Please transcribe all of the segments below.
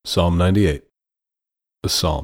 Psalm 98, a psalm.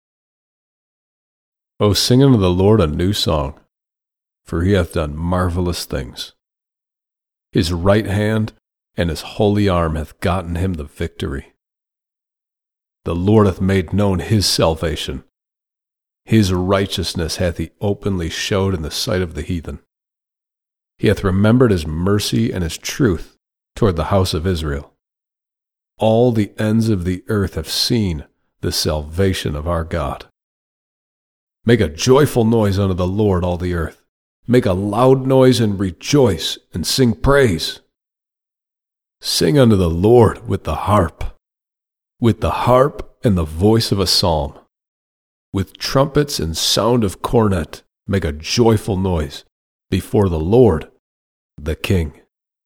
O sing unto the Lord a new song, for he hath done marvelous things. His right hand and his holy arm hath gotten him the victory. The Lord hath made known his salvation. His righteousness hath he openly showed in the sight of the heathen. He hath remembered his mercy and his truth toward the house of Israel. All the ends of the earth have seen the salvation of our God. Make a joyful noise unto the Lord, all the earth. Make a loud noise and rejoice and sing praise. Sing unto the Lord with the harp and the voice of a psalm. With trumpets and sound of cornet, make a joyful noise before the Lord, the King.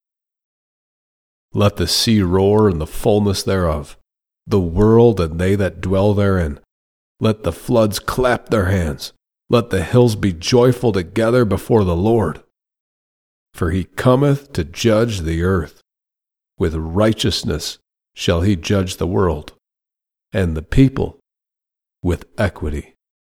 Let the sea roar and the fullness thereof, the world and they that dwell therein. Let the floods clap their hands. Let the hills be joyful together before the Lord. For he cometh to judge the earth. With righteousness shall he judge the world, and the people with equity.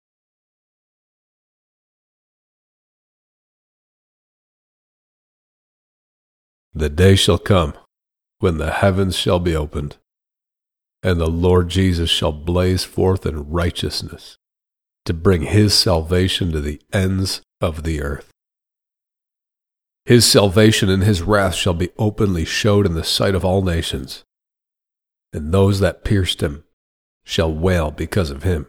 The day shall come when the heavens shall be opened, and the Lord Jesus shall blaze forth in righteousness, to bring his salvation to the ends of the earth. His salvation and his wrath shall be openly showed in the sight of all nations, and those that pierced him shall wail because of him.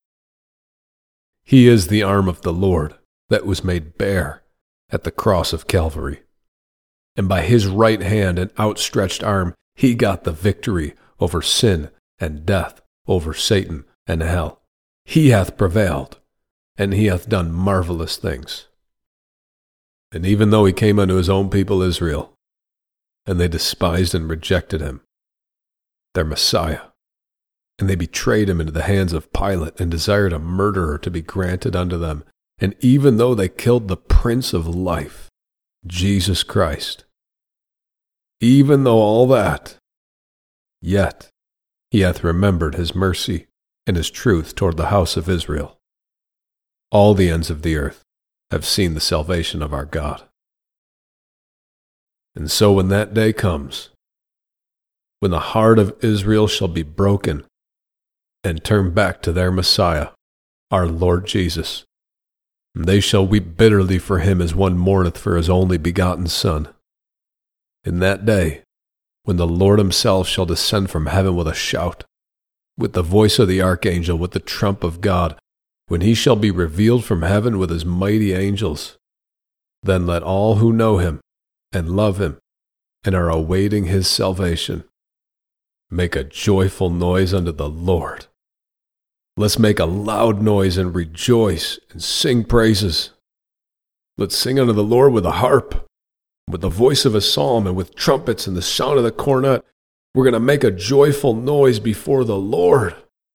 He is the arm of the Lord that was made bare at the cross of Calvary. And by his right hand and outstretched arm he got the victory over sin and death, over Satan and hell. He hath prevailed, and he hath done marvelous things. And even though he came unto his own people Israel, and they despised and rejected him, their Messiah, and they betrayed him into the hands of Pilate, and desired a murderer to be granted unto them, and even though they killed the Prince of Life, Jesus Christ, even though all that, yet he hath remembered his mercy and his truth toward the house of Israel. All the ends of the earth have seen the salvation of our God. And so when that day comes, when the heart of Israel shall be broken and turn back to their Messiah, our Lord Jesus, they shall weep bitterly for him as one mourneth for his only begotten Son. In that day, when the Lord himself shall descend from heaven with a shout, with the voice of the archangel, with the trump of God, when he shall be revealed from heaven with his mighty angels, then let all who know him and love him and are awaiting his salvation make a joyful noise unto the Lord. Let's make a loud noise and rejoice and sing praises. Let's sing unto the Lord with a harp, with the voice of a psalm, and with trumpets and the sound of the cornet. We're going to make a joyful noise before the Lord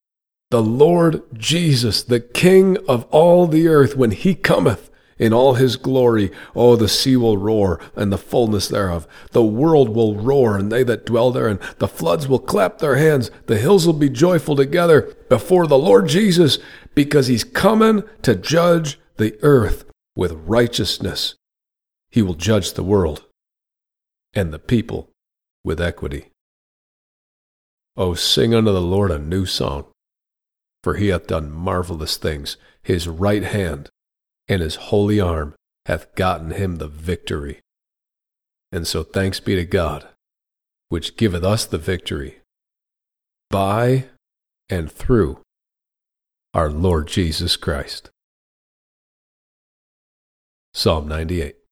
Jesus, the King of all the earth. When he cometh in all his glory, oh, the sea will roar and the fullness thereof. The world will roar and they that dwell therein. The floods will clap their hands. The hills will be joyful together before the Lord Jesus, because he's coming to judge the earth with righteousness. He will judge the world and the people with equity. Oh, sing unto the Lord a new song, for he hath done marvelous things. His right hand and his holy arm hath gotten him the victory. And so thanks be to God, which giveth us the victory by and through our Lord Jesus Christ. Psalm 98.